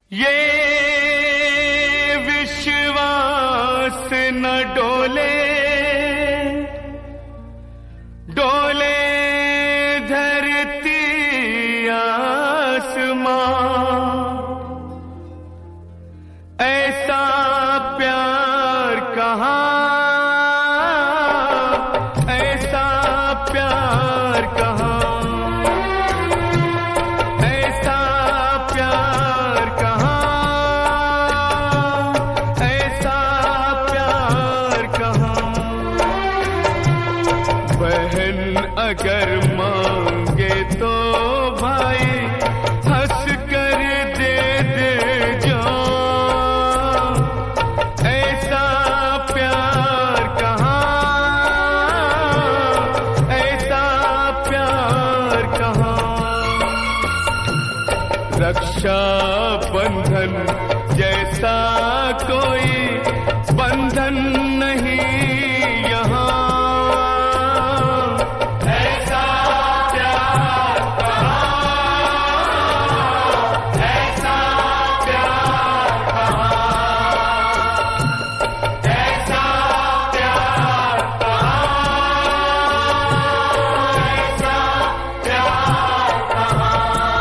ये विश्वास न डोले, डोले धरती आसमां, ऐसा प्यार कहाँ, ऐसा प्यार कहाँ, ऐसा प्यार कहाँ, ऐसा प्यार कहाँ। बहन अगर मांगे तो भाई हंस कर दे दे जान, ऐसा प्यार कहाँ, ऐसा प्यार कहाँ। रक्षा बंधन जैसा कोई बंधन नहीं यहाँ, ऐसा प्यार कहाँ, ऐसा प्यार कहाँ, ऐसा प्यार कहाँ, ऐसा प्यार कहाँ।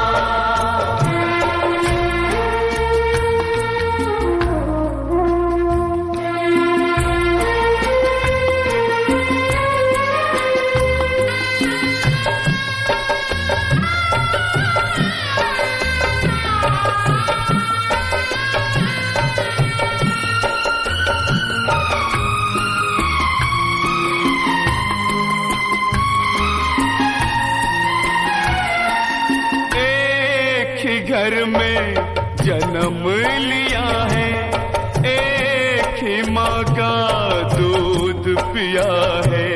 घर में जन्म लिया है, एक ही माँ का दूध पिया है,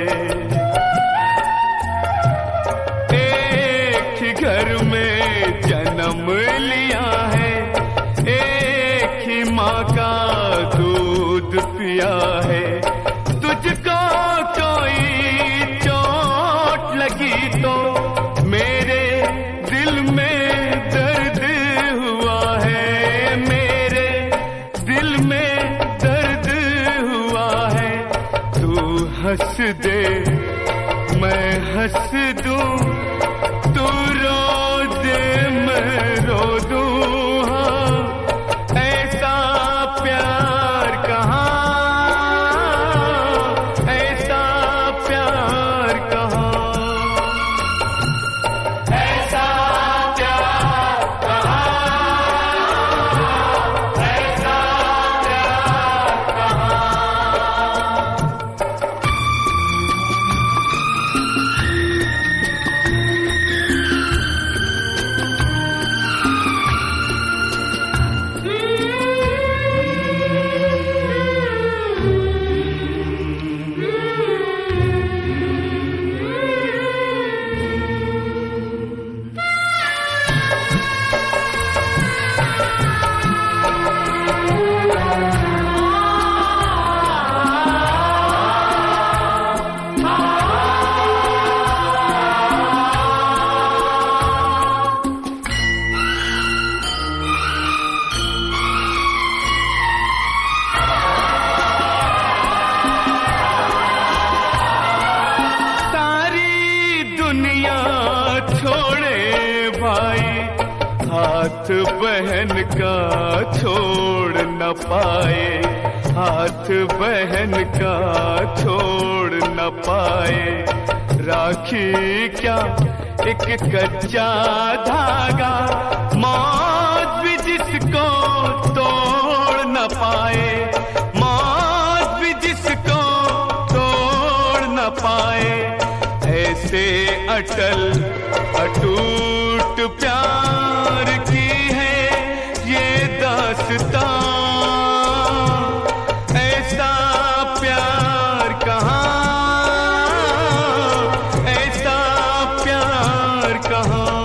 एक ही घर में जन्म लिया है, एक ही माँ का दूध पिया है। तुझको कोई चोट लगी तो मेरे दिल में हंस दे मैं हंस दूं, तू रो दे मैं रो दूं, हाँ ऐसा प्यार कहाँ, ऐसा प्यार कहाँ, ऐसा प्यार कहाँ, ऐसा प्यार कहाँ। छोड़े भाई हाथ बहन का छोड़ न पाए, हाथ बहन का छोड़ न पाए। राखी क्या एक कच्चा धागा, मौत भी जिसको तोड़ न पाए, मौत भी जिसको तोड़ न पाए। ऐसे अटल अटूट प्यार की है ये दास्तां, ऐसा प्यार कहाँ, ऐसा प्यार कहाँ।